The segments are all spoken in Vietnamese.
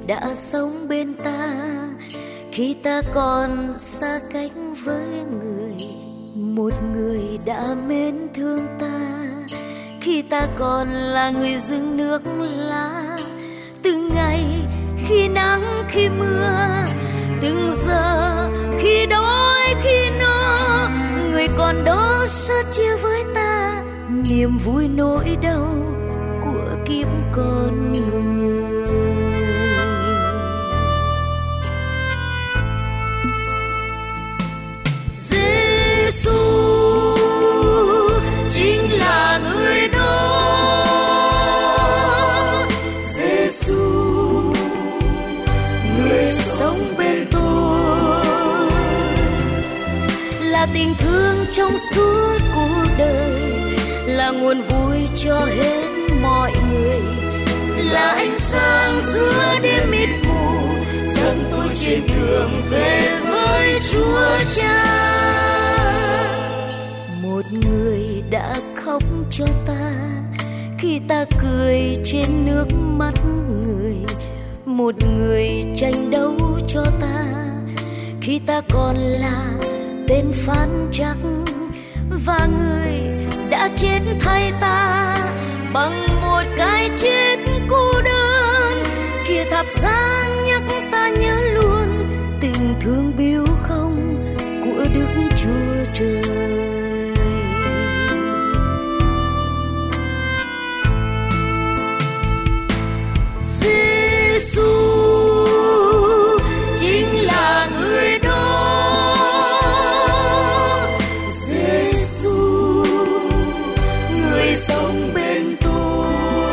đã sống bên ta khi ta còn xa cách với người. Một người đã mến thương ta khi ta còn là người dưng nước lá. Từng ngày khi nắng khi mưa, từng giờ khi đói khi no, người còn đó sớt chia với ta niềm vui nỗi đau của kiếp con người. Giêsu chính là người đó. Giêsu người sống bên tôi, là tình thương trong suốt cuộc đời, là nguồn vui cho hết mọi người, là ánh sáng giữa đêm mịt mù, dẫn tôi trên đường về với Chúa Cha. Một người đã khóc cho ta khi ta cười trên nước mắt người. Một người tranh đấu cho ta khi ta còn là tên phán trắc, và người đã chết thay ta bằng một cái chết cô đơn. Kia thập giá nhắc ta nhớ luôn tình thương biếu không của Đức Chúa Trời. Giêsu chính là người đó. Giêsu người sống bên tôi,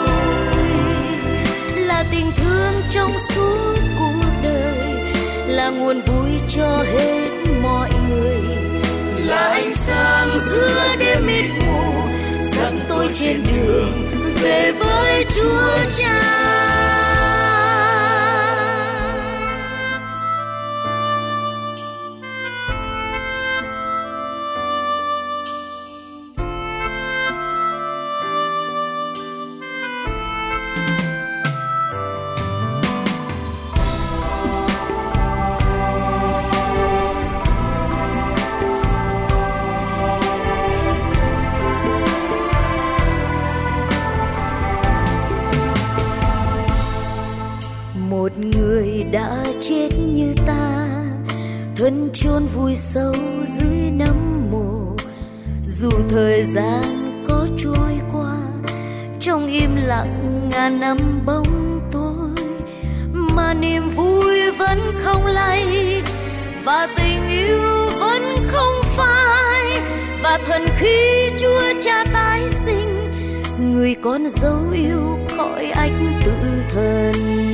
là tình thương trong suốt cuộc đời, là nguồn vui cho hết mọi người, là ánh sáng giữa đêm mịt mù, dẫn tôi trên đường về với Chúa Cha. Một người đã chết như ta, thân chôn vùi sâu dưới nấm mồ. Dù thời gian có trôi qua, trong im lặng ngàn năm bóng tối, mà niềm vui vẫn không lay, và tình yêu vẫn không phai. Và thần khi Chúa Cha tái sinh, người con dấu yêu khỏi anh tự thần.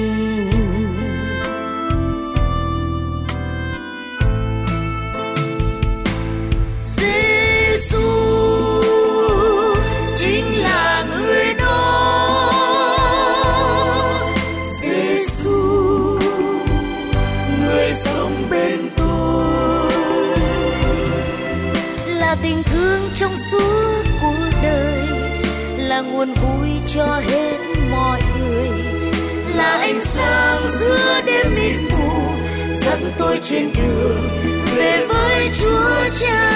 Giêsu chính là người đó. Giêsu người sống bên tôi, là tình thương trong suốt cuộc đời, là nguồn vui cho hết mọi người, là ánh sáng giữa đêm mịt mù, dẫn tôi trên đường về với Chúa Cha.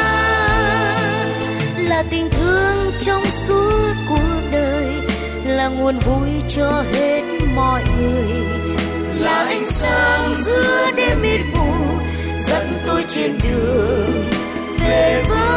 Là tình thương trong suốt cuộc đời, là nguồn vui cho hết mọi người, là ánh sáng giữa đêm mịt mù, dẫn tôi trên đường về với